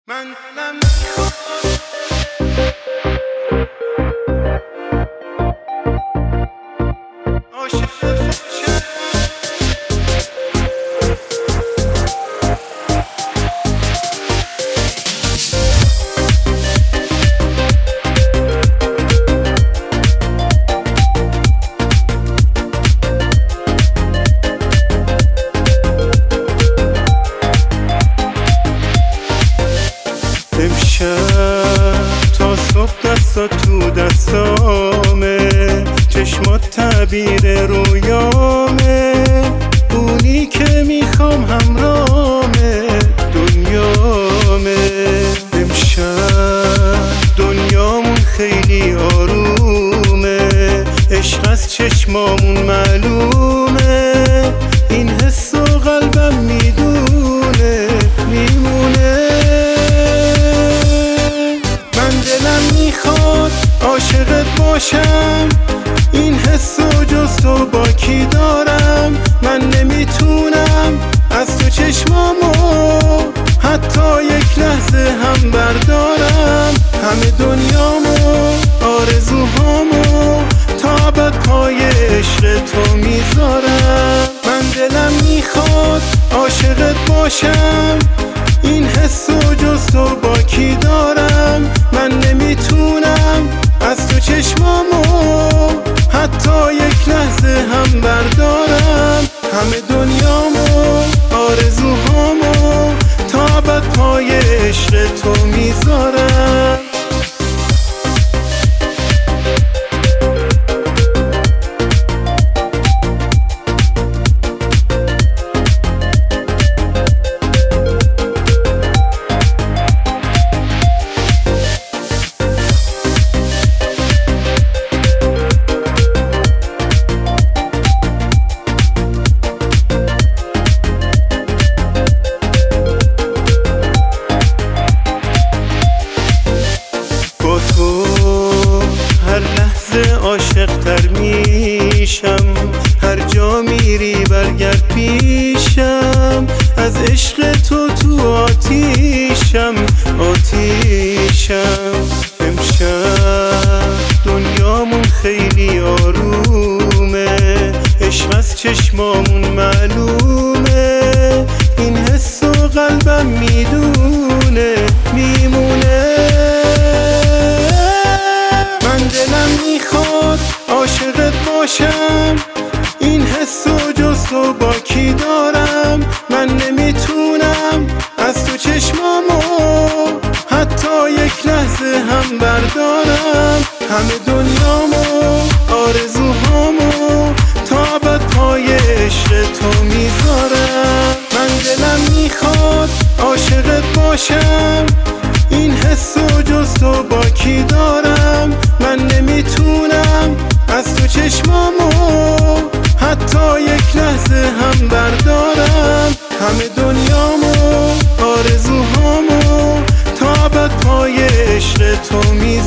من دلم میخواد عاشق باشم. امشب تا صبح دستا تو دستامه، چشمات تعبیر رویامه، اونی که میخوام همرامه دنیامه. امشب دنیامون خیلی آرومه، عشق از چشمامون معلومه، این حس و قلبم میدونه میمونه. میخواد عاشقت باشم، این حس و جز تو با کی دارم؟ من نمیتونم از تو چشمامو حتی یک لحظه هم بردارم. همه دنیامو آرزوهامو تا ابد پای عشق تو میذارم. من دلم میخواد عاشقت باشم، این حس و جز تو با کی دارم؟ من نمیتونم از تو چشمامو حتی یک لحظه هم بردارم. همه دنیامو آرزوهامو تا ابد پای عشق تو میذارم. هر لحظه عاشق تر میشم، هر جا میری برگرد پیشم، از عشق تو آتیشم. امشب دنیامون خیلی آرومه، عشق از چشمامون معلومه، این حس و قلبم میدونه میمونه. دلم میخواد عاشقت باشم، این حس و جز تو با کی دارم؟ من نمیتونم از تو چشمامو حتی یک لحظه هم بردارم. همه دنیامو آرزوهامو تا ابد پای عشق تو میذارم. من دلم میخواد عاشقت باشم، این حس و جز تو با کی دارم؟ من نمیتونم از تو چشمامو حتی یک لحظه هم بردارم. همه دنیامو آرزوهامو تا ابد پای عشق تو میذارم.